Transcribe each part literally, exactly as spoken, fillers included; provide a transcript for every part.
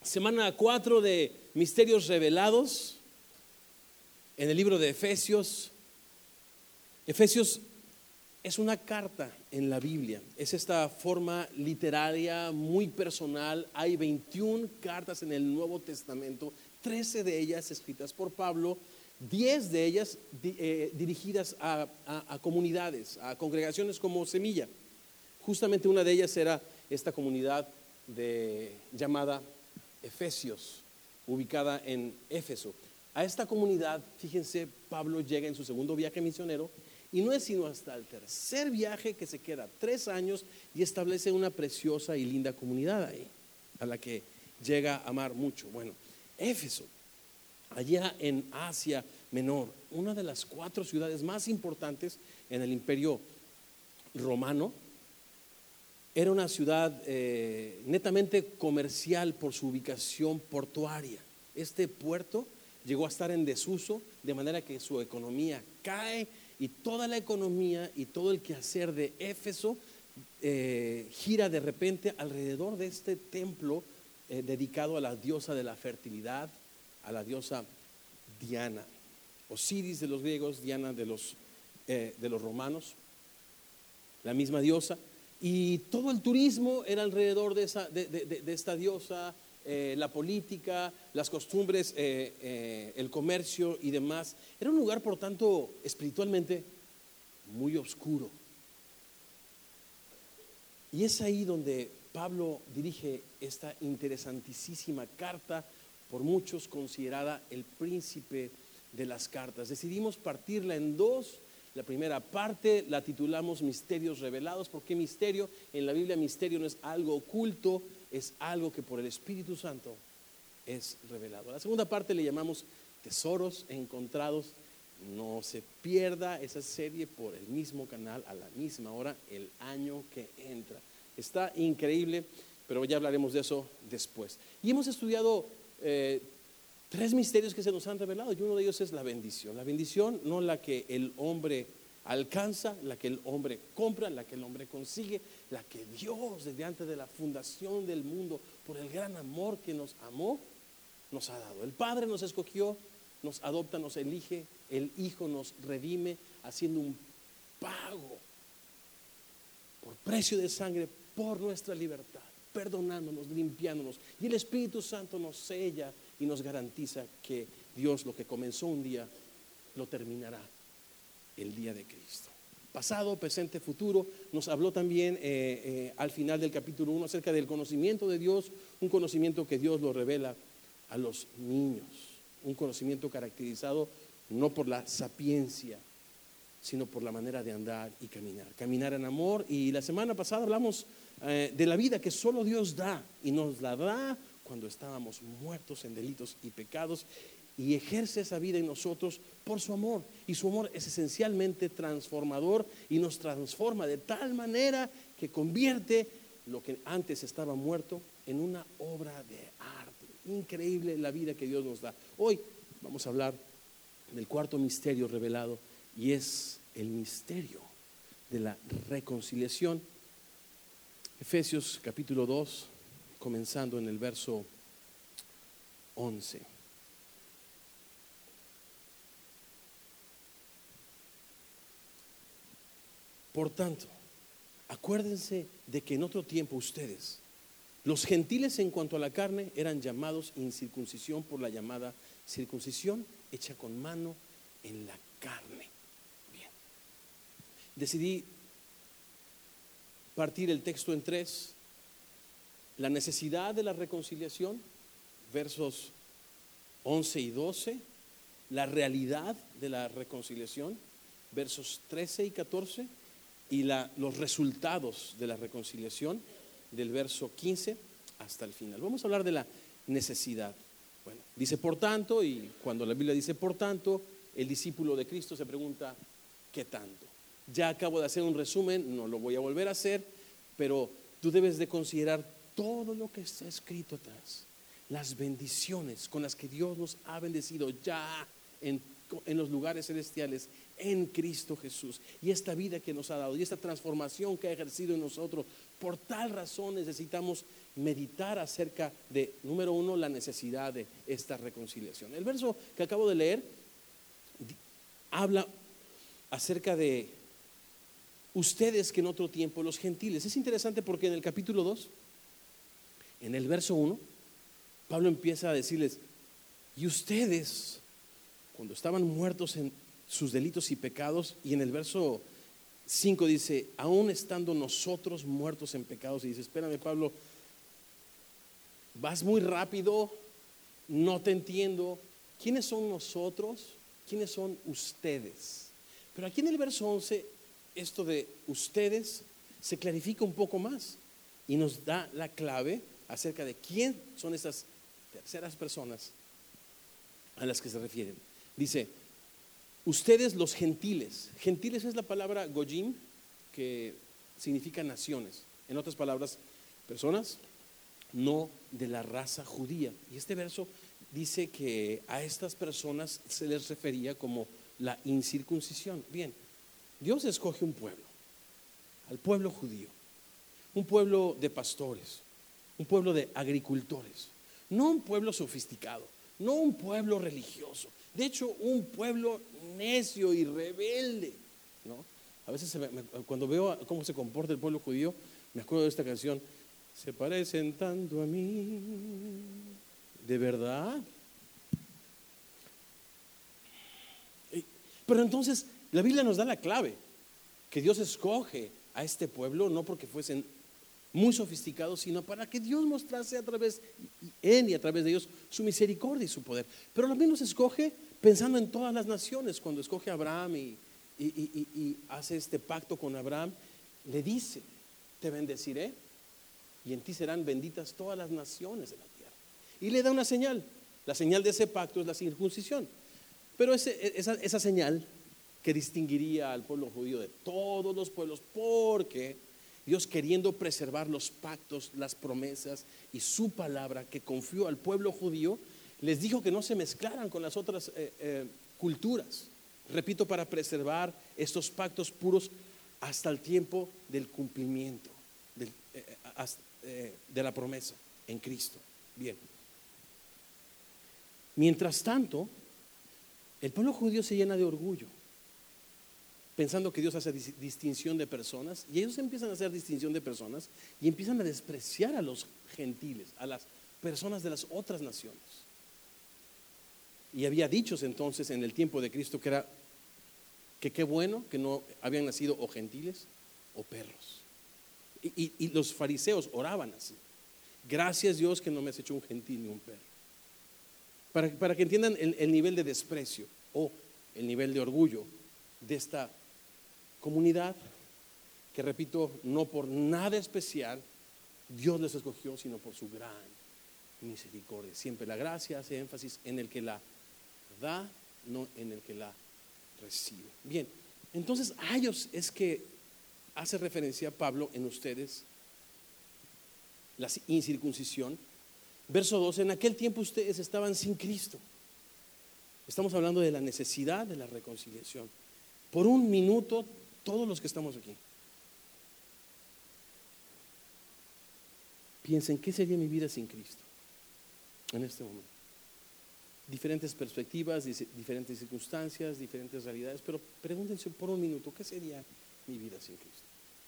Semana cuatro de Misterios Revelados en el libro de Efesios. Efesios es una carta en la Biblia, es esta forma literaria muy personal. Hay veintiuna cartas en el Nuevo Testamento, trece de ellas escritas por Pablo, diez de ellas eh, dirigidas a, a, a comunidades, a congregaciones como Semilla. Justamente una de ellas era esta comunidad de, llamada Efesios, ubicada en Éfeso. A esta comunidad, fíjense, Pablo llega en su segundo viaje misionero y no es sino hasta el tercer viaje que se queda tres años y establece una preciosa y linda comunidad ahí, a la que llega a amar mucho. Bueno, Éfeso, allá en Asia Menor, una de las cuatro ciudades más importantes en el Imperio Romano. Era una ciudad eh, netamente comercial por su ubicación portuaria. Este puerto llegó a estar en desuso, de manera que su economía cae y toda la economía y todo el quehacer de Éfeso eh, gira de repente alrededor de este templo eh, dedicado a la diosa de la fertilidad, a la diosa Diana, Osiris de los griegos, Diana de los, eh, de los romanos, la misma diosa. Y todo el turismo era alrededor de, esa, de, de, de esta diosa, eh, la política, las costumbres, eh, eh, el comercio y demás. Era un lugar, por tanto, espiritualmente muy oscuro. Y es ahí donde Pablo dirige esta interesantísima carta, por muchos considerada el príncipe de las cartas. Decidimos partirla en dos. La primera parte la titulamos Misterios Revelados. ¿Por qué misterio? En la Biblia misterio no es algo oculto, es algo que por el Espíritu Santo es revelado. La segunda parte le llamamos Tesoros Encontrados. No se pierda esa serie por el mismo canal a la misma hora el año que entra. Está increíble, pero ya hablaremos de eso después. Y hemos estudiado eh, tres misterios que se nos han revelado y uno de ellos es la bendición. La bendición no la que el hombre alcanza, la que el hombre compra, la que el hombre consigue, la que Dios desde antes de la fundación del mundo, por el gran amor que nos amó, nos ha dado. El Padre nos escogió, nos adopta, nos elige, el Hijo nos redime haciendo un pago por precio de sangre por nuestra libertad, perdonándonos, limpiándonos, y el Espíritu Santo nos sella y nos garantiza que Dios lo que comenzó un día lo terminará el día de Cristo. Pasado, presente, futuro. Nos habló también eh, eh, al final del capítulo uno acerca del conocimiento de Dios, un conocimiento que Dios lo revela a los niños, un conocimiento caracterizado no por la sapiencia, sino por la manera de andar y caminar, caminar en amor. Y la semana pasada hablamos eh, de la vida que solo Dios da y nos la da cuando estábamos muertos en delitos y pecados, y ejerce esa vida en nosotros por su amor, y su amor es esencialmente transformador y nos transforma de tal manera que convierte lo que antes estaba muerto en una obra de arte. Increíble la vida que Dios nos da. Hoy vamos a hablar del cuarto misterio revelado, y es el misterio de la reconciliación. Efesios capítulo dos, comenzando en el verso once. Por tanto, acuérdense de que en otro tiempo ustedes, los gentiles en cuanto a la carne, eran llamados incircuncisión por la llamada circuncisión hecha con mano en la carne. Bien, decidí partir el texto en tres: la necesidad de la reconciliación, versos once y doce; la realidad de la reconciliación, versos trece y catorce; y la, los resultados de la reconciliación, del verso quince hasta el final. Vamos a hablar de la necesidad. Bueno, dice por tanto, y cuando la Biblia dice por tanto, el discípulo de Cristo se pregunta, ¿qué tanto? Ya acabo de hacer un resumen, no lo voy a volver a hacer, pero tú debes de considerar todo lo que está escrito atrás, las bendiciones con las que Dios nos ha bendecido ya en, en los lugares celestiales en Cristo Jesús, y esta vida que nos ha dado y esta transformación que ha ejercido en nosotros. Por tal razón necesitamos meditar acerca de, número uno, la necesidad de esta reconciliación. El verso que acabo de leer habla acerca de ustedes que en otro tiempo los gentiles. Es interesante porque en el capítulo dos, en el verso uno, Pablo empieza a decirles: y ustedes, cuando estaban muertos en sus delitos y pecados, y en el verso cinco dice: aún estando nosotros muertos en pecados. Y dice: espérame, Pablo, vas muy rápido, no te entiendo. ¿Quiénes son nosotros? ¿Quiénes son ustedes? Pero aquí en el verso once, esto de ustedes se clarifica un poco más y nos da la clave acerca de quién son estas terceras personas a las que se refieren. Dice: ustedes los gentiles. Gentiles es la palabra goyim, que significa naciones. En otras palabras, personas no de la raza judía. Y este verso dice que a estas personas se les refería como la incircuncisión. Bien, Dios escoge un pueblo, al pueblo judío, un pueblo de pastores, un pueblo de agricultores, no un pueblo sofisticado, no un pueblo religioso, de hecho un pueblo necio y rebelde, ¿no? A veces se me, cuando veo cómo se comporta el pueblo judío, me acuerdo de esta canción: se parecen tanto a mí, ¿de verdad? Pero entonces la Biblia nos da la clave, que Dios escoge a este pueblo no porque fuesen muy sofisticados, sino para que Dios mostrase a través, en y a través de ellos, su misericordia y su poder. Pero también los escoge pensando en todas las naciones. Cuando escoge a Abraham y, y, y, y hace este pacto con Abraham, le dice: te bendeciré y en ti serán benditas todas las naciones de la tierra. Y le da una señal. La señal de ese pacto es la circuncisión. Pero ese, esa, esa señal que distinguiría al pueblo judío de todos los pueblos, porque Dios, queriendo preservar los pactos, las promesas y su palabra que confió al pueblo judío, les dijo que no se mezclaran con las otras eh, eh, culturas. Repito, para preservar estos pactos puros hasta el tiempo del cumplimiento del, eh, hasta, eh, de la promesa en Cristo. Bien. Mientras tanto, el pueblo judío se llena de orgullo, pensando que Dios hace distinción de personas, y ellos empiezan a hacer distinción de personas y empiezan a despreciar a los gentiles, a las personas de las otras naciones. Y había dichos entonces en el tiempo de Cristo que era que qué bueno que no habían nacido o gentiles o perros. Y, y, y los fariseos oraban así: gracias Dios que no me has hecho un gentil ni un perro. Para, para que entiendan el, el nivel de desprecio o el nivel de orgullo de esta comunidad, que repito, no por nada especial Dios les escogió, sino por su gran misericordia. Siempre la gracia hace énfasis en el que la da, no en el que la recibe. Bien, entonces a ellos es que hace referencia Pablo en ustedes, la incircuncisión. Verso dos: en aquel tiempo ustedes estaban sin Cristo. Estamos hablando de la necesidad de la reconciliación. Por un minuto, todos los que estamos aquí, piensen: ¿qué sería mi vida sin Cristo en este momento? Diferentes perspectivas, diferentes circunstancias, diferentes realidades, pero pregúntense por un minuto: ¿qué sería mi vida sin Cristo?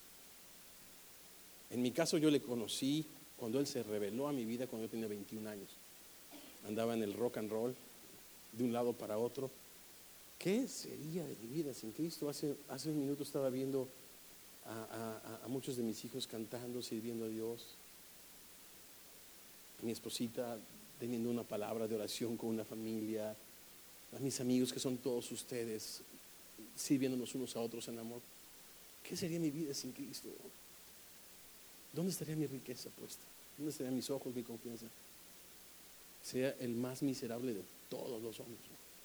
En mi caso, yo le conocí cuando Él se reveló a mi vida cuando yo tenía veintiún años. Andaba en el rock and roll, de un lado para otro. ¿Qué sería de mi vida sin Cristo? Hace, hace un minuto estaba viendo a, a, a muchos de mis hijos cantando, sirviendo a Dios. A mi esposita teniendo una palabra de oración con una familia. A mis amigos, que son todos ustedes, sirviéndonos unos a otros en amor. ¿Qué sería mi vida sin Cristo? ¿Dónde estaría mi riqueza puesta? ¿Dónde estarían mis ojos, mi confianza? Sería el más miserable de todos los hombres.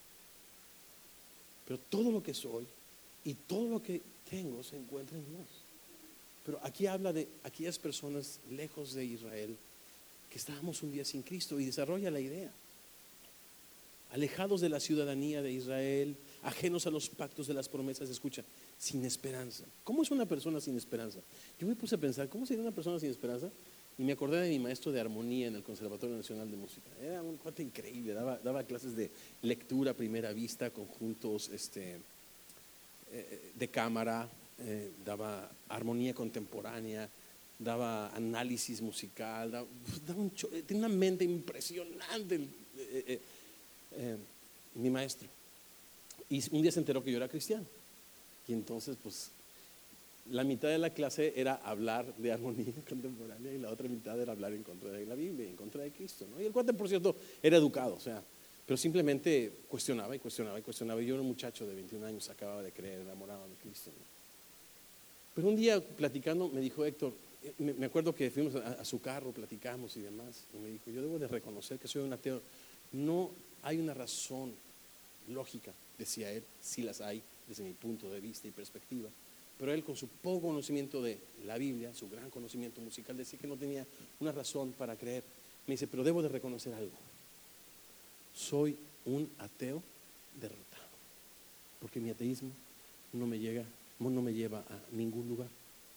Pero todo lo que soy y todo lo que tengo se encuentra en Dios. Pero aquí habla de aquellas personas lejos de Israel que estábamos un día sin Cristo, y desarrolla la idea: alejados de la ciudadanía de Israel, ajenos a los pactos de las promesas. Escucha, sin esperanza. ¿Cómo es una persona sin esperanza? Yo me puse a pensar, ¿cómo sería una persona sin esperanza? Y me acordé de mi maestro de armonía en el Conservatorio Nacional de Música. Era un cuate increíble, daba, daba clases de lectura a primera vista, conjuntos este, eh, de cámara, eh, daba armonía contemporánea, daba análisis musical, daba, daba un, tenía una mente impresionante el, eh, eh, eh, mi maestro. Y un día se enteró que yo era cristiano. Y entonces, pues, la mitad de la clase era hablar de armonía contemporánea y la otra mitad era hablar en contra de la Biblia, en contra de Cristo, ¿no? Y el cuate, por cierto, era educado, o sea, pero simplemente cuestionaba y cuestionaba y cuestionaba. Y yo era un muchacho de veintiún años, acababa de creer, enamorado de Cristo, ¿no? Pero un día platicando me dijo Héctor, me, me acuerdo que fuimos a, a su carro, platicamos y demás, y me dijo, yo debo de reconocer que soy un ateo. No hay una razón lógica, decía él, sí las hay desde mi punto de vista y perspectiva, pero él con su poco conocimiento de la Biblia, su gran conocimiento musical, decía que no tenía una razón para creer. Me dice, pero debo de reconocer algo, soy un ateo derrotado, porque mi ateísmo no me llega, no me lleva a ningún lugar.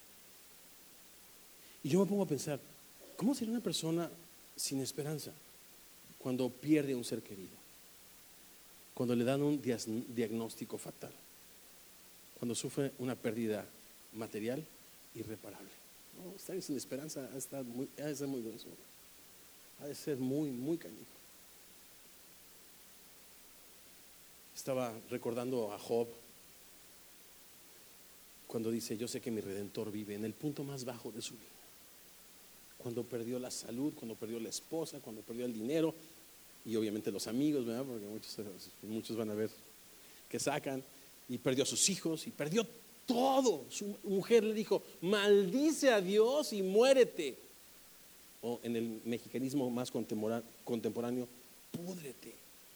Y yo me pongo a pensar, ¿cómo sería una persona sin esperanza cuando pierde un ser querido? Cuando le dan un diagnóstico fatal, cuando sufre una pérdida material irreparable. No, estar sin esperanza ha de, estar muy, ha de ser muy denso, ha de ser muy, muy canijo. Estaba recordando a Job cuando dice, yo sé que mi Redentor vive, en el punto más bajo de su vida, cuando perdió la salud, cuando perdió la esposa, cuando perdió el dinero y obviamente los amigos, ¿verdad? Porque muchos, muchos van a ver que sacan, y perdió a sus hijos y perdió todo. Su mujer le dijo, maldice a Dios y muérete, o en el mexicanismo más contemporáneo, púdrete.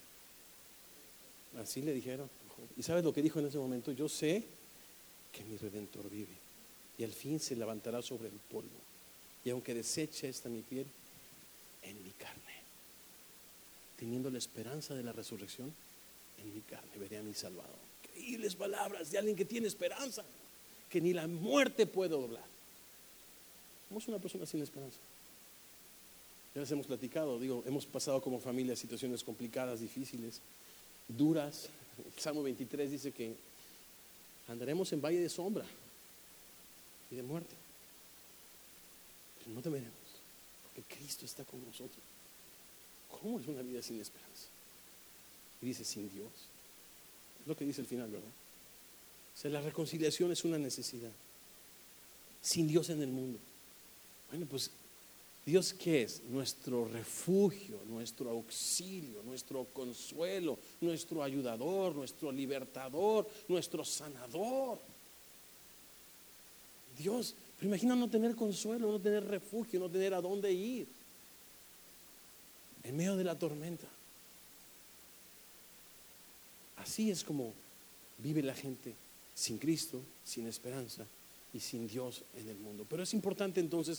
Así le dijeron. ¿Y sabes lo que dijo en ese momento? Yo sé que mi Redentor vive y al fin se levantará sobre el polvo, y aunque deseche esta mi piel, en mi carne, teniendo la esperanza de la resurrección, en mi carne veré a mi Salvador. Increíbles palabras de alguien que tiene esperanza, que ni la muerte puede doblar. Somos una persona sin esperanza. Ya les hemos platicado, digo, hemos pasado como familia situaciones complicadas, difíciles, duras. El Salmo veintitrés dice que andaremos en valle de sombra y de muerte, pero no temeremos, porque Cristo está con nosotros. ¿Cómo es una vida sin esperanza? Y dice, sin Dios. Es lo que dice el final, ¿verdad? O sea, la reconciliación es una necesidad. Sin Dios en el mundo. Bueno, pues, ¿Dios qué es? Nuestro refugio, nuestro auxilio, nuestro consuelo, nuestro ayudador, nuestro libertador, nuestro sanador. Dios, pero imagina no tener consuelo, no tener refugio, no tener a dónde ir en medio de la tormenta. Así es como vive la gente sin Cristo, sin esperanza y sin Dios en el mundo. Pero es importante entonces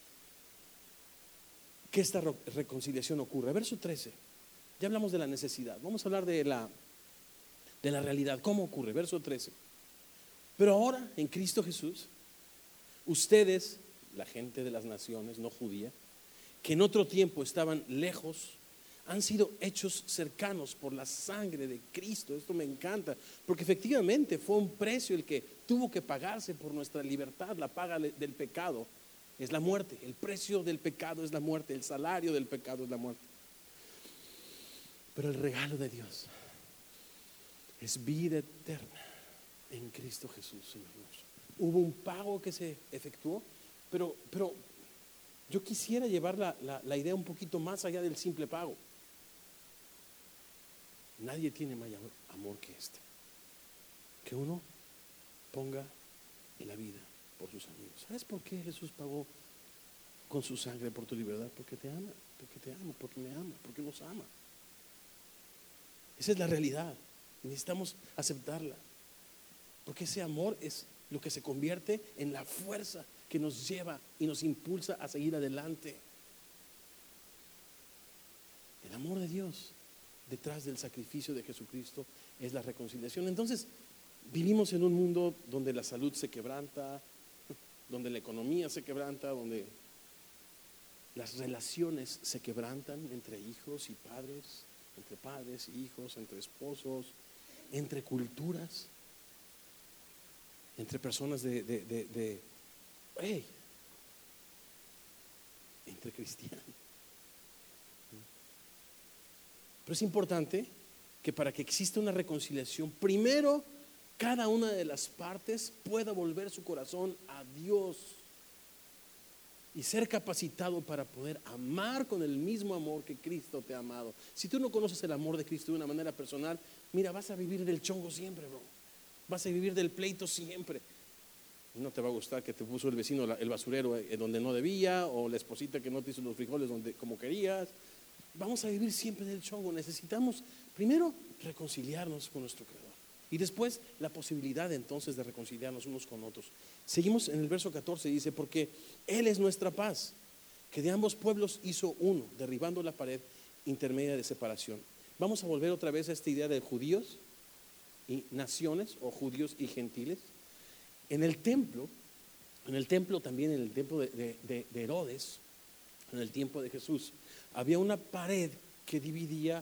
que esta reconciliación ocurra. Verso trece, ya hablamos de la necesidad, vamos a hablar de la, de la realidad. ¿Cómo ocurre? Verso trece. Pero ahora en Cristo Jesús, ustedes, la gente de las naciones no judía, que en otro tiempo estaban lejos, han sido hechos cercanos por la sangre de Cristo. Esto me encanta, porque efectivamente fue un precio el que tuvo que pagarse por nuestra libertad. La paga del pecado es la muerte, el precio del pecado es la muerte, el salario del pecado es la muerte. Pero el regalo de Dios es vida eterna en Cristo Jesús, Señor nuestro. Hubo un pago que se efectuó, pero, pero yo quisiera llevar la, la, la idea un poquito más allá del simple pago. Nadie tiene mayor amor que este, que uno ponga la vida por sus amigos. ¿Sabes por qué Jesús pagó con su sangre por tu libertad? Porque te ama, porque te ama, porque me ama, porque nos ama. Esa es la realidad. Necesitamos aceptarla, porque ese amor es lo que se convierte en la fuerza que nos lleva y nos impulsa a seguir adelante. El amor de Dios detrás del sacrificio de Jesucristo es la reconciliación. Entonces, vivimos en un mundo donde la salud se quebranta, donde la economía se quebranta, donde las relaciones se quebrantan entre hijos y padres, entre padres y hijos, entre esposos, entre culturas, entre personas de, de, de, de hey, entre cristianos. Pero es importante que para que exista una reconciliación, primero cada una de las partes pueda volver su corazón a Dios y ser capacitado para poder amar con el mismo amor que Cristo te ha amado. Si tú no conoces el amor de Cristo de una manera personal, mira, vas a vivir del chongo siempre, bro. Vas a vivir del pleito siempre. No te va a gustar que te puso el vecino el basurero donde no debía, o la esposita que no te hizo los frijoles donde, como querías. Vamos a vivir siempre del chongo. Necesitamos primero reconciliarnos con nuestro Creador y después la posibilidad entonces de reconciliarnos unos con otros. Seguimos en el verso catorce, dice: porque Él es nuestra paz, que de ambos pueblos hizo uno, derribando la pared intermedia de separación. Vamos a volver otra vez a esta idea de judíos y naciones, o judíos y gentiles. En el templo, en el templo también, en el templo de, de, de Herodes, en el tiempo de Jesús, había una pared que dividía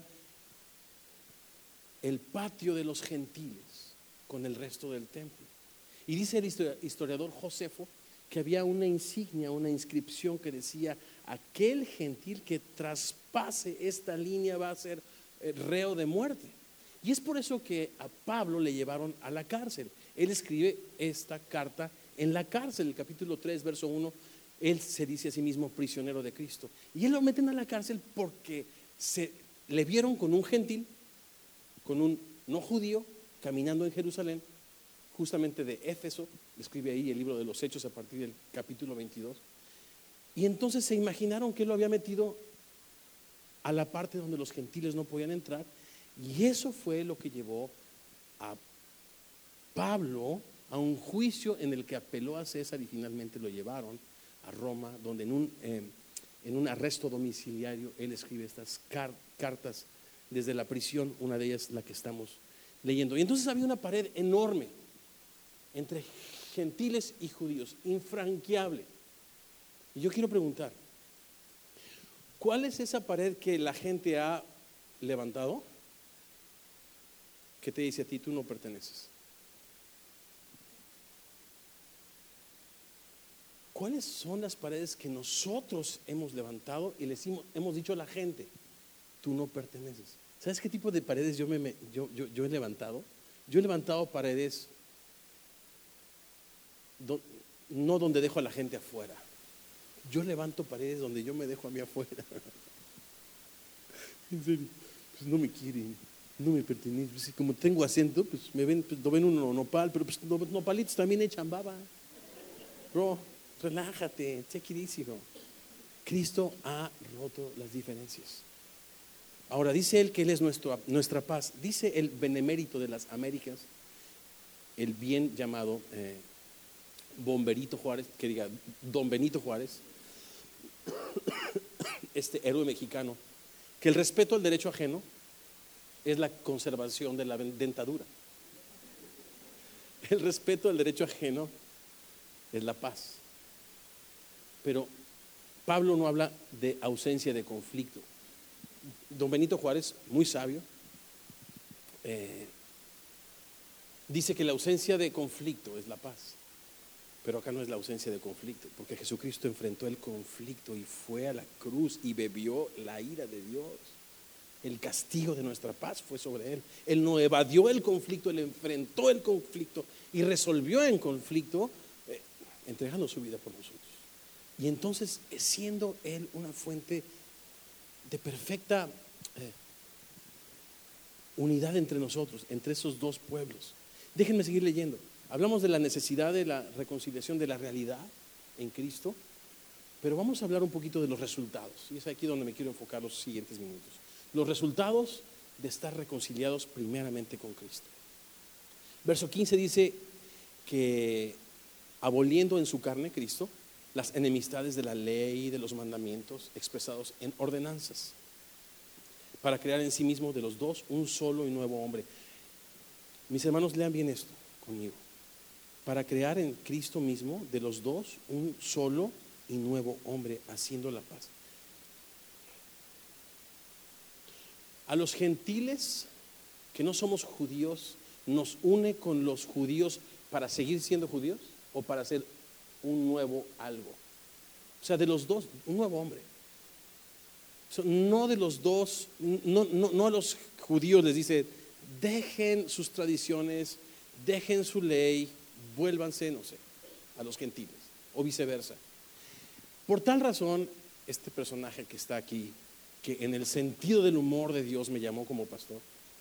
el patio de los gentiles con el resto del templo. Y dice el historiador Josefo que había una insignia, una inscripción que decía: aquel gentil que traspase esta línea va a ser reo de muerte. Y es por eso que a Pablo le llevaron a la cárcel. Él escribe esta carta en la cárcel, el capítulo tres, verso uno. Él se dice a sí mismo prisionero de Cristo. Y él lo meten a la cárcel porque se le vieron con un gentil, con un no judío, caminando en Jerusalén, justamente de Éfeso. Escribe ahí el libro de los Hechos a partir del capítulo veintidós. Y entonces se imaginaron que él lo había metido a la parte donde los gentiles no podían entrar. Y eso fue lo que llevó a Pablo a un juicio en el que apeló a César y finalmente lo llevaron a Roma, donde en un, eh, en un arresto domiciliario él escribe estas car- cartas desde la prisión, una de ellas la que estamos leyendo. Y entonces había una pared enorme entre gentiles y judíos, infranqueable. Y yo quiero preguntar, ¿cuál es esa pared que la gente ha levantado que te dice a ti: tú no perteneces? ¿Cuáles son las paredes que nosotros hemos levantado y les hemos, hemos dicho a la gente: tú no perteneces? ¿Sabes qué tipo de paredes yo, me, yo, yo, yo he levantado? Yo he levantado paredes do, no donde dejo a la gente afuera. Yo levanto paredes donde yo me dejo a mí afuera. En serio, pues no me quieren, no me pertenecen. Pues como tengo acento, pues me ven, pues no ven un nopal, pero pues los nopalitos también echan baba. Bro, relájate, take it easy, bro. Cristo ha roto las diferencias. Ahora dice él que él es nuestro, nuestra paz. Dice el benemérito de las Américas, el bien llamado eh, Bomberito Juárez, que diga Don Benito Juárez, este héroe mexicano, que el respeto al derecho ajeno es la conservación de la dentadura. El respeto al derecho ajeno es la paz. Pero Pablo no habla de ausencia de conflicto. Don Benito Juárez, muy sabio, eh, dice que la ausencia de conflicto es la paz. Pero acá no es la ausencia de conflicto, porque Jesucristo enfrentó el conflicto y fue a la cruz y bebió la ira de Dios. El castigo de nuestra paz fue sobre él. Él no evadió el conflicto, él enfrentó el conflicto y resolvió el conflicto eh, entregando su vida por nosotros. Y entonces, siendo él una fuente de perfecta eh, unidad entre nosotros, entre esos dos pueblos. Déjenme seguir leyendo. Hablamos de la necesidad de la reconciliación, de la realidad en Cristo, pero vamos a hablar un poquito de los resultados. Y es aquí donde me quiero enfocar los siguientes minutos. Los resultados de estar reconciliados primeramente con Cristo. Verso quince dice que aboliendo en su carne Cristo las enemistades de la ley y de los mandamientos expresados en ordenanzas, para crear en sí mismo de los dos un solo y nuevo hombre. Mis hermanos, lean bien esto conmigo. Para crear en Cristo mismo de los dos un solo y nuevo hombre, haciendo la paz. A los gentiles que no somos judíos, ¿nos une con los judíos para seguir siendo judíos o para hacer un nuevo algo? O sea, de los dos, un nuevo hombre. O sea, no de los dos, no, no, no a los judíos les dice, dejen sus tradiciones, dejen su ley, vuélvanse, no sé, a los gentiles, o viceversa. Por tal razón, este personaje que está aquí, que en el sentido del humor de Dios me llamó como pastor,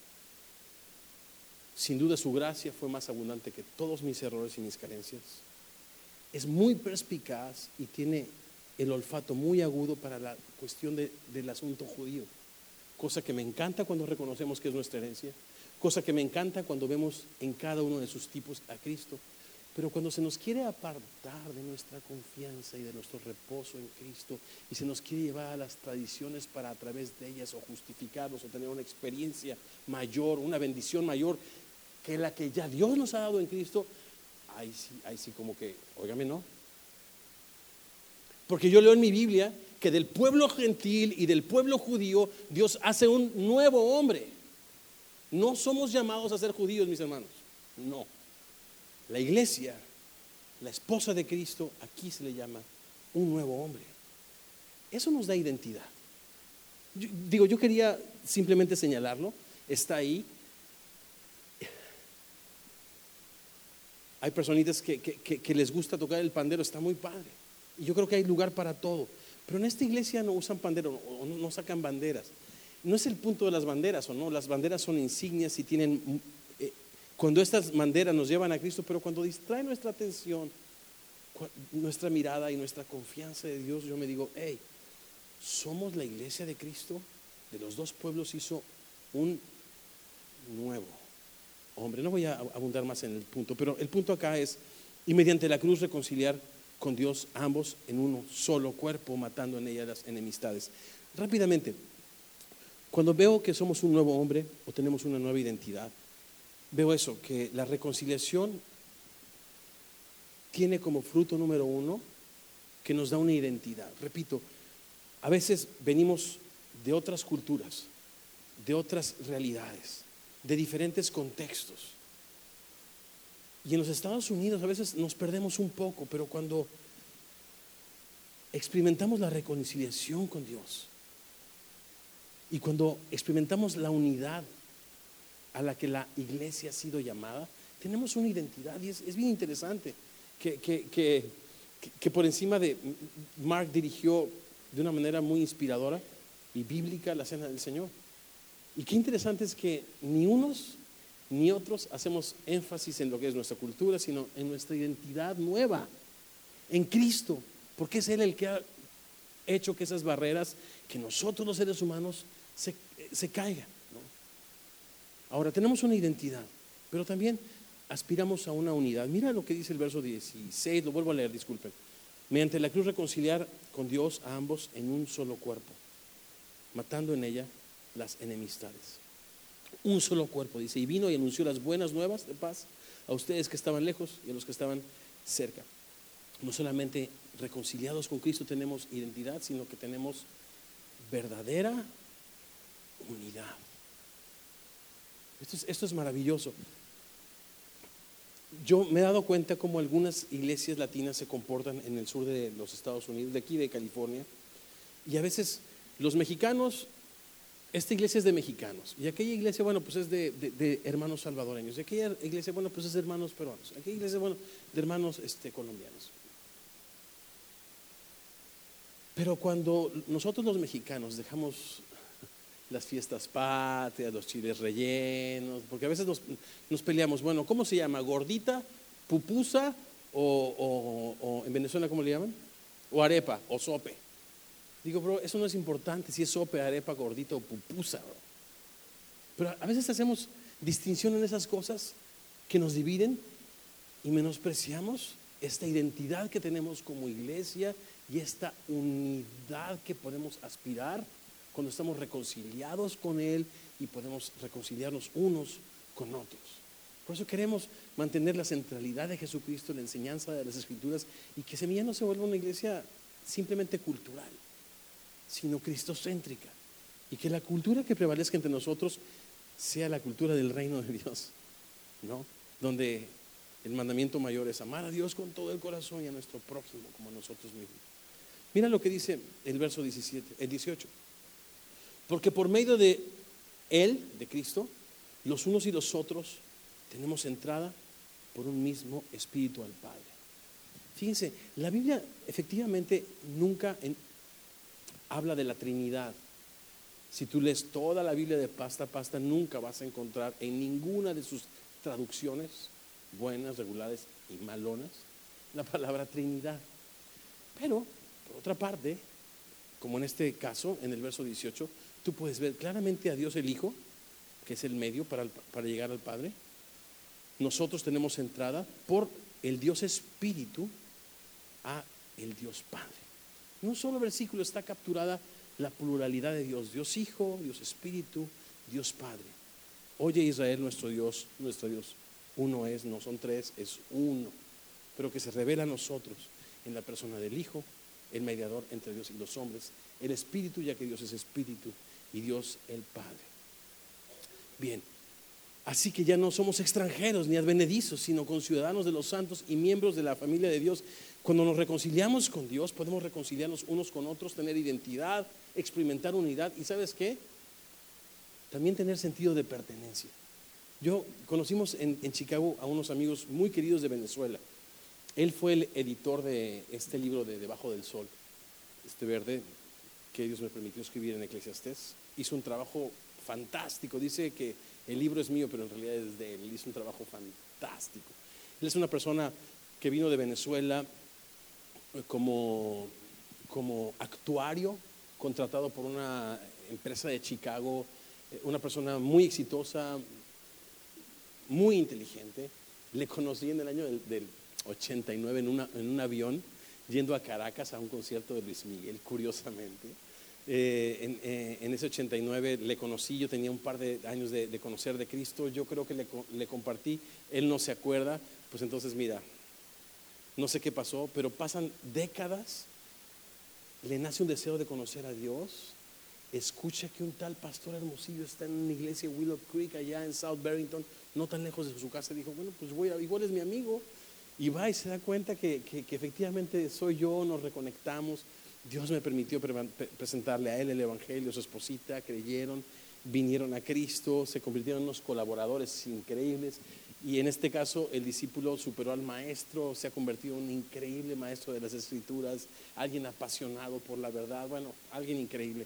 sin duda su gracia fue más abundante que todos mis errores y mis carencias. Es muy perspicaz y tiene el olfato muy agudo para la cuestión de, del asunto judío, cosa que me encanta cuando reconocemos que es nuestra herencia, cosa que me encanta cuando vemos en cada uno de sus tipos a Cristo. Pero cuando se nos quiere apartar de nuestra confianza y de nuestro reposo en Cristo y se nos quiere llevar a las tradiciones para a través de ellas o justificarnos o tener una experiencia mayor, una bendición mayor que la que ya Dios nos ha dado en Cristo, ahí sí, ahí sí como que, óigame, no. Porque yo leo en mi Biblia que del pueblo gentil y del pueblo judío Dios hace un nuevo hombre. No somos llamados a ser judíos, mis hermanos, no. La iglesia, la esposa de Cristo, aquí se le llama un nuevo hombre. Eso nos da identidad. Yo, digo, yo quería simplemente señalarlo, está ahí. Hay personitas que, que, que, que les gusta tocar el pandero, está muy padre. Y yo creo que hay lugar para todo. Pero en esta iglesia no usan pandero, o no, no sacan banderas. No es el punto de las banderas, o no, las banderas son insignias y tienen... Cuando estas banderas nos llevan a Cristo, pero cuando distrae nuestra atención, nuestra mirada y nuestra confianza de Dios, yo me digo, hey, somos la iglesia de Cristo. De los dos pueblos hizo un nuevo hombre. No voy a abundar más en el punto, pero el punto acá es, y mediante la cruz reconciliar con Dios ambos en uno solo cuerpo, matando en ella las enemistades. Rápidamente, cuando veo que somos un nuevo hombre o tenemos una nueva identidad, veo eso, que la reconciliación tiene como fruto número uno que nos da una identidad. Repito, a veces venimos de otras culturas, de otras realidades, de diferentes contextos. Y en los Estados Unidos a veces nos perdemos un poco, pero cuando experimentamos la reconciliación con Dios y cuando experimentamos la unidad a la que la iglesia ha sido llamada, tenemos una identidad y es, es bien interesante que, que, que, que por encima de Mark dirigió de una manera muy inspiradora y bíblica la cena del Señor. Y qué interesante es que ni unos ni otros hacemos énfasis en lo que es nuestra cultura, sino en nuestra identidad nueva, en Cristo, porque es Él el que ha hecho que esas barreras que nosotros los seres humanos se, se caigan. Ahora tenemos una identidad, pero también aspiramos a una unidad. Mira lo que dice el verso dieciséis, lo vuelvo a leer, disculpen. Mediante la cruz reconciliar con Dios a ambos en un solo cuerpo, matando en ella las enemistades. Un solo cuerpo, dice, y vino y anunció las buenas nuevas de paz a ustedes que estaban lejos y a los que estaban cerca. No solamente reconciliados con Cristo tenemos identidad, sino que tenemos verdadera unidad. Esto es, esto es maravilloso. Yo me he dado cuenta cómo algunas iglesias latinas se comportan en el sur de los Estados Unidos, de aquí de California, y a veces los mexicanos, esta iglesia es de mexicanos, y aquella iglesia, bueno, pues es de, de, de hermanos salvadoreños, y aquella iglesia, bueno, pues es de hermanos peruanos, aquella iglesia, bueno, de hermanos este, colombianos. Pero cuando nosotros los mexicanos dejamos las fiestas patrias, los chiles rellenos, porque a veces nos, nos peleamos, bueno, ¿cómo se llama? ¿Gordita? ¿Pupusa? O, o, o en Venezuela, ¿cómo le llaman? O arepa, o sope. Digo, bro, eso no es importante, si es sope, arepa, gordita o pupusa, bro. Pero a veces hacemos distinción en esas cosas que nos dividen y menospreciamos esta identidad que tenemos como iglesia y esta unidad que podemos aspirar cuando estamos reconciliados con Él y podemos reconciliarnos unos con otros. Por eso queremos mantener la centralidad de Jesucristo, la enseñanza de las Escrituras, y que Semilla no se vuelva una iglesia simplemente cultural, sino cristocéntrica. Y que la cultura que prevalezca entre nosotros sea la cultura del reino de Dios, ¿no? Donde el mandamiento mayor es amar a Dios con todo el corazón y a nuestro prójimo como a nosotros mismos. Mira lo que dice el verso diecisiete, el dieciocho. Porque por medio de Él, de Cristo, los unos y los otros tenemos entrada por un mismo espíritu al Padre. Fíjense, la Biblia efectivamente nunca en, habla de la Trinidad. Si tú lees toda la Biblia de pasta a pasta, nunca vas a encontrar en ninguna de sus traducciones, buenas, regulares y malonas, la palabra Trinidad. Pero, por otra parte, como en este caso, en el verso dieciocho, tú puedes ver claramente a Dios el Hijo, que es el medio para, el, para llegar al Padre. Nosotros tenemos entrada por el Dios Espíritu a el Dios Padre. En un solo versículo está capturada la pluralidad de Dios, Dios Hijo, Dios Espíritu, Dios Padre. Oye Israel, nuestro Dios, nuestro Dios, uno es, no son tres, es uno, pero que se revela a nosotros en la persona del Hijo, el mediador entre Dios y los hombres, el Espíritu, ya que Dios es Espíritu, y Dios el Padre. Bien, así que ya no somos extranjeros ni advenedizos, sino conciudadanos de los santos y miembros de la familia de Dios. Cuando nos reconciliamos con Dios, podemos reconciliarnos unos con otros, tener identidad, experimentar unidad y ¿sabes qué? También tener sentido de pertenencia. Yo conocimos en, en Chicago a unos amigos muy queridos de Venezuela. Él fue el editor de este libro de Debajo del Sol, este verde que Dios me permitió escribir en Eclesiastés. Hizo un trabajo fantástico. Dice que el libro es mío, pero en realidad es de él. Él hizo un trabajo fantástico. Él es una persona que vino de Venezuela como, como actuario, contratado por una empresa de Chicago, una persona muy exitosa, muy inteligente. Le conocí en el año del, del ochenta y nueve en, una, en un avión yendo a Caracas a un concierto de Luis Miguel, curiosamente. Eh, en, eh, en ese ochenta y nueve le conocí, yo tenía un par de años de, de conocer de Cristo, yo creo que le, le compartí, él no se acuerda, pues entonces mira, no sé qué pasó, pero pasan décadas, le nace un deseo de conocer a Dios, escucha que un tal pastor Hermosillo está en una iglesia Willow Creek allá en South Barrington, no tan lejos de su casa, dijo, bueno, pues voy a, igual es mi amigo, y va y se da cuenta que, que, que efectivamente soy yo, nos reconectamos. Dios me permitió presentarle a él el evangelio, su esposita, creyeron, vinieron a Cristo, se convirtieron en unos colaboradores increíbles y en este caso el discípulo superó al maestro, se ha convertido en un increíble maestro de las escrituras, alguien apasionado por la verdad, bueno, alguien increíble.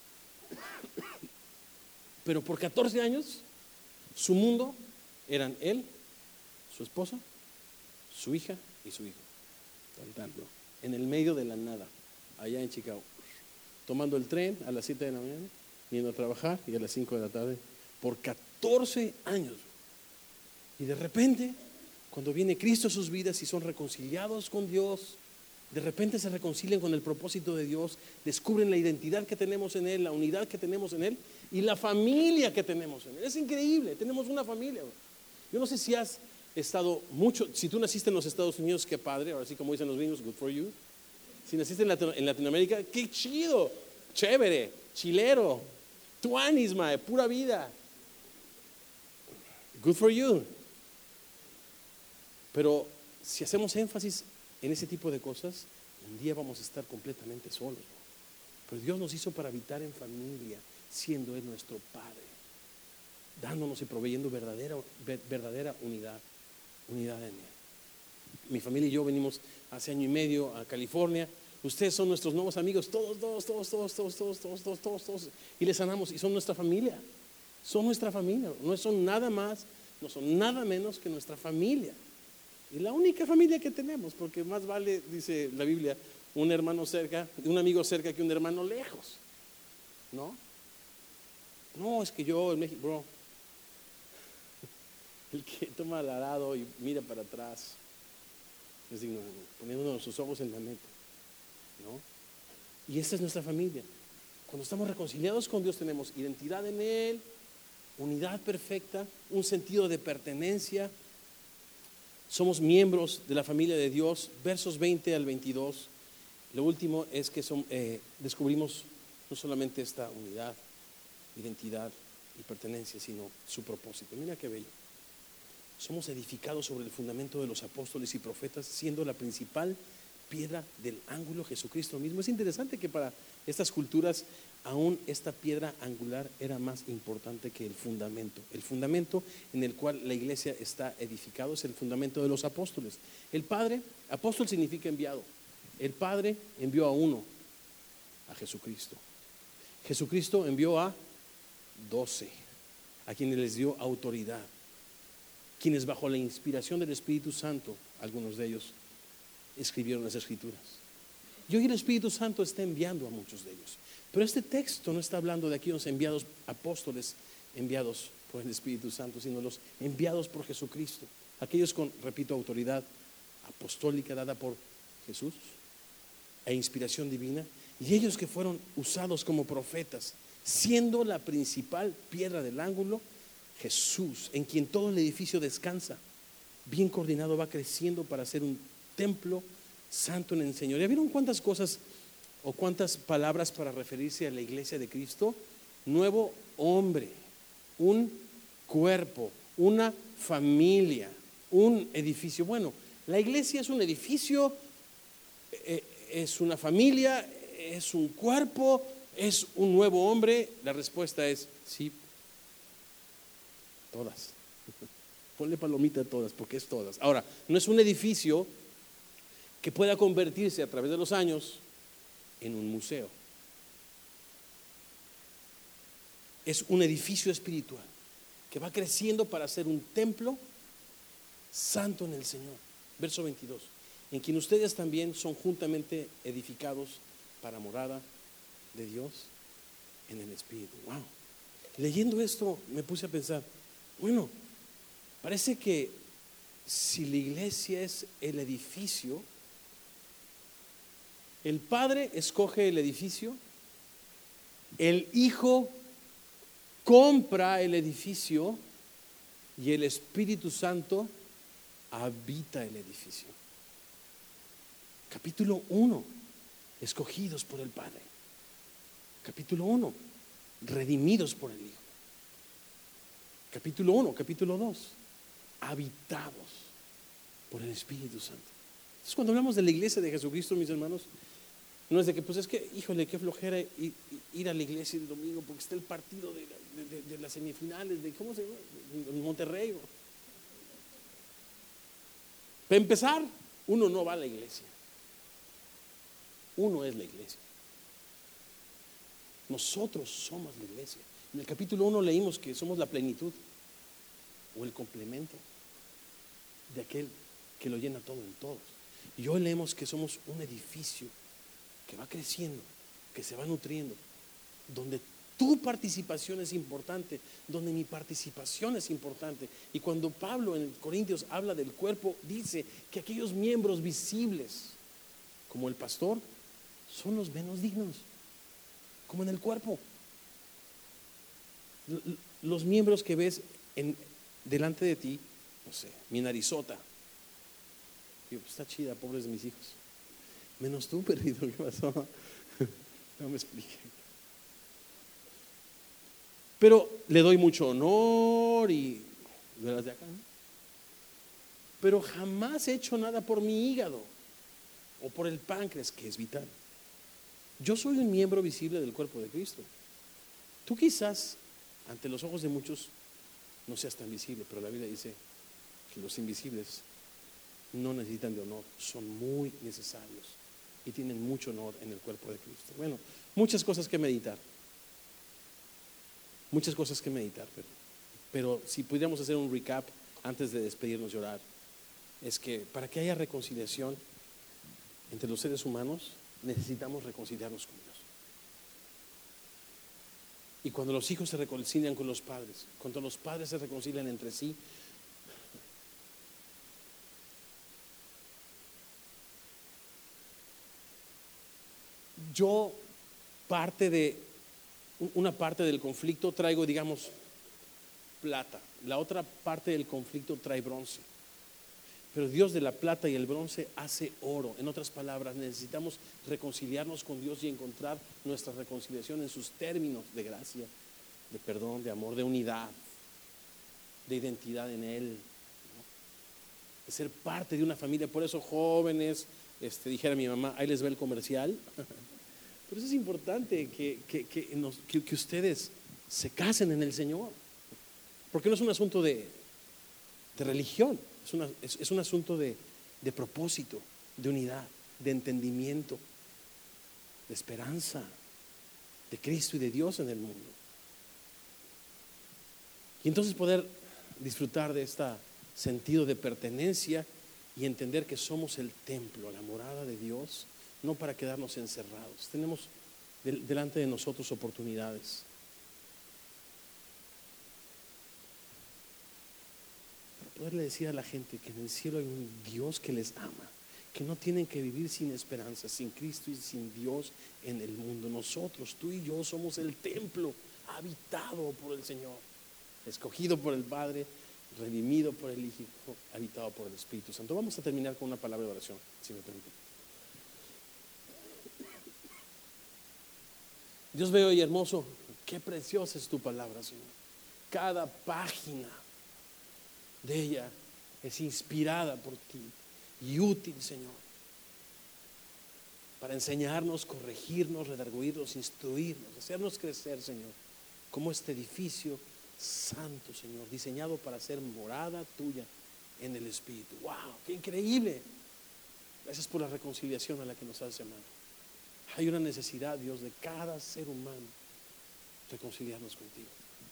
Pero por catorce años su mundo eran él, su esposa, su hija y su hijo, en el medio de la nada. Allá en Chicago, tomando el tren a las siete de la mañana, yendo a trabajar y a las cinco de la tarde, por catorce años. Y de repente, cuando viene Cristo a sus vidas y son reconciliados con Dios, de repente se reconcilian con el propósito de Dios, descubren la identidad que tenemos en Él, la unidad que tenemos en Él y la familia que tenemos en Él. Es increíble, tenemos una familia. Yo no sé si has estado mucho, si tú naciste en los Estados Unidos, qué padre, ahora sí como dicen los gringos, good for you. Si naciste en, Latino, en Latinoamérica, qué chido, chévere, chilero, tuanisma, de pura vida. Good for you. Pero si hacemos énfasis en ese tipo de cosas, un día vamos a estar completamente solos. Pero Dios nos hizo para habitar en familia, siendo Él nuestro Padre, dándonos y proveyendo verdadera, verdadera unidad, unidad en Él. Mi familia y yo venimos hace año y medio a California. Ustedes son nuestros nuevos amigos, todos, todos, todos, todos, todos, todos, todos, todos, todos, todos. Y les sanamos y son nuestra familia. Son nuestra familia. No son nada más, no son nada menos que nuestra familia. Y la única familia que tenemos, porque más vale, dice la Biblia, un hermano cerca, un amigo cerca que un hermano lejos. ¿No? No, es que yo en México, bro, el que toma el arado y mira para atrás, es digno, poniéndonos sus ojos en la meta, ¿no? Y esta es nuestra familia. Cuando estamos reconciliados con Dios tenemos identidad en Él, unidad perfecta, un sentido de pertenencia. Somos miembros de la familia de Dios. Versos veinte al veintidós. Lo último es que son, eh, descubrimos no solamente esta unidad, identidad y pertenencia, sino su propósito. Mira qué bello. Somos edificados sobre el fundamento de los apóstoles y profetas, siendo la principal piedra del ángulo Jesucristo mismo. Es interesante que para estas culturas aún esta piedra angular era más importante que el fundamento. El fundamento en el cual la iglesia está edificado es el fundamento de los apóstoles. El Padre, apóstol significa enviado. El Padre envió a uno, a Jesucristo. Jesucristo envió a doce, a quienes les dio autoridad, quienes bajo la inspiración del Espíritu Santo, algunos de ellos, escribieron las Escrituras. Y hoy el Espíritu Santo está enviando a muchos de ellos. Pero este texto no está hablando de aquellos enviados apóstoles, enviados por el Espíritu Santo, sino los enviados por Jesucristo. Aquellos con, repito, autoridad apostólica dada por Jesús e inspiración divina. Y ellos que fueron usados como profetas, siendo la principal piedra del ángulo, Jesús, en quien todo el edificio descansa, bien coordinado, va creciendo para ser un templo santo en el Señor. ¿Ya vieron cuántas cosas o cuántas palabras para referirse a la iglesia de Cristo? Nuevo hombre, un cuerpo, una familia, un edificio. Bueno, la iglesia es un edificio, eh, es una familia, es un cuerpo, es un nuevo hombre. La respuesta es sí, todas. Ponle palomita a todas, porque es todas. Ahora, no es un edificio que pueda convertirse a través de los años en un museo. Es un edificio espiritual que va creciendo para ser un templo santo en el Señor. Verso veintidós, en quien ustedes también son juntamente edificados para morada de Dios en el Espíritu. Wow. Leyendo esto me puse a pensar, bueno, parece que si la iglesia es el edificio, el Padre escoge el edificio, el Hijo compra el edificio y el Espíritu Santo habita el edificio. Capítulo uno, escogidos por el Padre. Capítulo uno, redimidos por el Hijo. Capítulo uno, capítulo dos, habitados por el Espíritu Santo. Entonces, cuando hablamos de la iglesia de Jesucristo, mis hermanos, no es de que, pues es que, híjole, qué flojera ir, ir a la iglesia el domingo porque está el partido de, de, de, de las semifinales, de ¿cómo se llama? En Monterrey. Para empezar, uno no va a la iglesia. Uno es la iglesia. Nosotros somos la iglesia. En el capítulo uno leímos que somos la plenitud o el complemento de aquel que lo llena todo en todos. Y hoy leemos que somos un edificio que va creciendo, que se va nutriendo, donde tu participación es importante, donde mi participación es importante. Y cuando Pablo en Corintios habla del cuerpo, dice que aquellos miembros visibles, como el pastor, son los menos dignos, como en el cuerpo. Los miembros que ves en, delante de ti, no sé, mi narizota, digo, está chida, pobres de mis hijos. Menos tú, perrito, ¿qué pasó? No me explique. Pero le doy mucho honor y de las de acá, ¿no? Pero jamás he hecho nada por mi hígado o por el páncreas, que es vital. Yo soy un miembro visible del cuerpo de Cristo. Tú quizás ante los ojos de muchos no seas tan visible, pero la Biblia dice que los invisibles no necesitan de honor, son muy necesarios y tienen mucho honor en el cuerpo de Cristo. Bueno, muchas cosas que meditar, muchas cosas que meditar, pero, pero si pudiéramos hacer un recap antes de despedirnos y orar, es que para que haya reconciliación entre los seres humanos, necesitamos reconciliarnos con Dios. Y cuando los hijos se reconcilian con los padres, cuando los padres se reconcilian entre sí, yo parte de una parte del conflicto traigo, digamos, plata, la otra parte del conflicto trae bronce. Pero Dios de la plata y el bronce hace oro. En otras palabras, necesitamos reconciliarnos con Dios y encontrar nuestra reconciliación en sus términos de gracia de perdón, de amor, de unidad, de identidad en Él, ¿no? De ser parte de una familia. Por eso, jóvenes, este, dijera mi mamá, ahí les ve el comercial. Por eso es importante que, que, que, nos, que, que ustedes se casen en el Señor, porque no es un asunto de, de religión, es, una, es, es un asunto de, de propósito, de unidad, de entendimiento, de esperanza de Cristo y de Dios en el mundo. Y entonces poder disfrutar de este sentido de pertenencia y entender que somos el templo, la morada de Dios, no para quedarnos encerrados. Tenemos del, delante de nosotros oportunidades. Para poderle decir a la gente que en el cielo hay un Dios que les ama, que no tienen que vivir sin esperanza, sin Cristo y sin Dios en el mundo. Nosotros, tú y yo, somos el templo habitado por el Señor, escogido por el Padre, redimido por el Hijo, habitado por el Espíritu Santo. Vamos a terminar con una palabra de oración, si me permite. Dios bello y hermoso, qué preciosa es tu palabra, Señor. Cada página de ella es inspirada por ti y útil, Señor, para enseñarnos, corregirnos, redarguirnos, instruirnos, hacernos crecer, Señor, como este edificio santo, Señor, diseñado para ser morada tuya en el Espíritu. ¡Wow! ¡Qué increíble! Gracias por la reconciliación a la que nos has llamado. Hay una necesidad, Dios, de cada ser humano reconciliarnos contigo,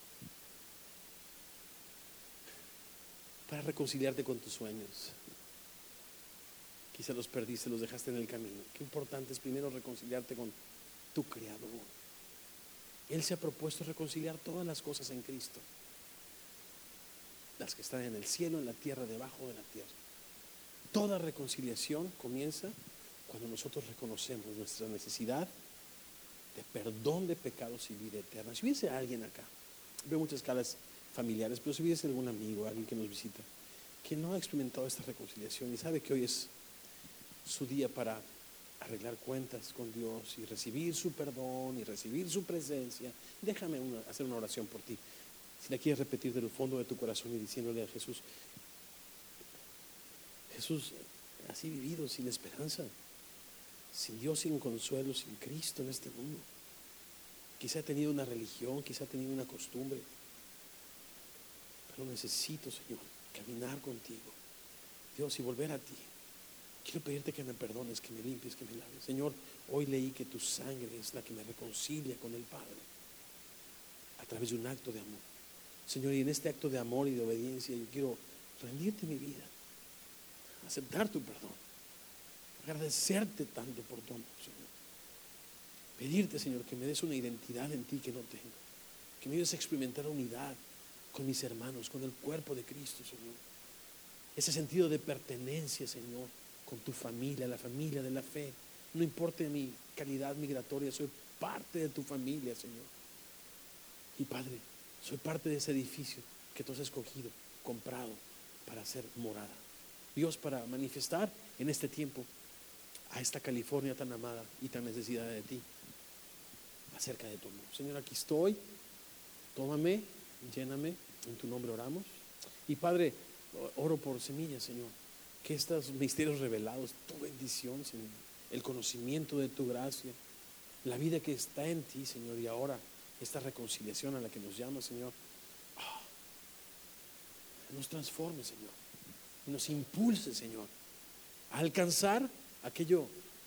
para reconciliarte con tus sueños. Quizá los perdiste, los dejaste en el camino. Qué importante es primero reconciliarte con tu Creador. Él se ha propuesto reconciliar todas las cosas en Cristo, las que están en el cielo, en la tierra, debajo de la tierra. Toda reconciliación comienza cuando nosotros reconocemos nuestra necesidad de perdón de pecados y vida eterna. Si hubiese alguien acá, veo muchas caras familiares, pero si hubiese algún amigo, alguien que nos visita, que no ha experimentado esta reconciliación y sabe que hoy es su día para arreglar cuentas con Dios y recibir su perdón y recibir su presencia, déjame una, hacer una oración por ti. Si la quieres repetir del fondo de tu corazón y diciéndole a Jesús: Jesús, así vivido sin esperanza, sin Dios, sin consuelo, sin Cristo en este mundo. Quizá he tenido una religión, quizá he tenido una costumbre, pero necesito, Señor, caminar contigo, Dios, y volver a ti. Quiero pedirte que me perdones, que me limpies, que me laves. Señor, hoy leí que tu sangre es la que me reconcilia con el Padre a través de un acto de amor. Señor, y en este acto de amor y de obediencia yo quiero rendirte mi vida, aceptar tu perdón, agradecerte tanto por tu amor, Señor. Pedirte, Señor, que me des una identidad en ti que no tengo, que me ayudes a experimentar unidad con mis hermanos, con el cuerpo de Cristo, Señor. Ese sentido de pertenencia, Señor, con tu familia, la familia de la fe. No importa mi calidad migratoria, soy parte de tu familia, Señor. Y Padre, soy parte de ese edificio que tú has escogido, comprado para ser morada. Dios, para manifestar en este tiempo a esta California tan amada y tan necesitada de ti, acerca de tu amor. Señor, aquí estoy, tómame, lléname, en tu nombre oramos. Y Padre, oro por semillas, Señor, que estos misterios revelados, tu bendición, Señor, el conocimiento de tu gracia, la vida que está en ti, Señor, y ahora esta reconciliación a la que nos llama, Señor, oh, nos transforme, Señor, y nos impulse, Señor, a alcanzar aquello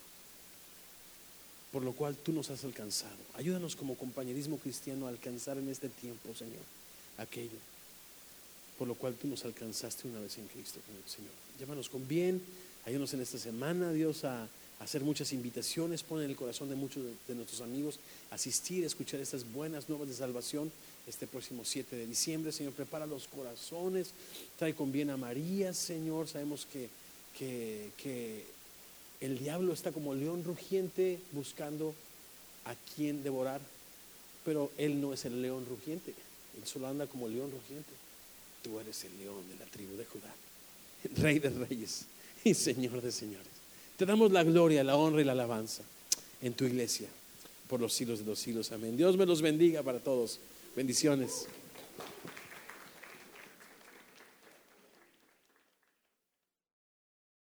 por lo cual tú nos has alcanzado. Ayúdanos como compañerismo cristiano a alcanzar en este tiempo, Señor, aquello por lo cual tú nos alcanzaste una vez en Cristo, Señor. Llámanos con bien, ayúdanos en esta semana, Dios, a, a hacer muchas invitaciones. Pon en el corazón de muchos de, de nuestros amigos asistir, a escuchar estas buenas nuevas de salvación este próximo siete de diciembre. Señor, prepara los corazones, trae con bien a María, Señor. Sabemos que, que, que el diablo está como león rugiente buscando a quien devorar, pero él no es el león rugiente, él solo anda como león rugiente. Tú eres el león de la tribu de Judá, Rey de reyes y Señor de señores. Te damos la gloria, la honra y la alabanza en tu iglesia por los siglos de los siglos. Amén. Dios me los bendiga para todos. Bendiciones.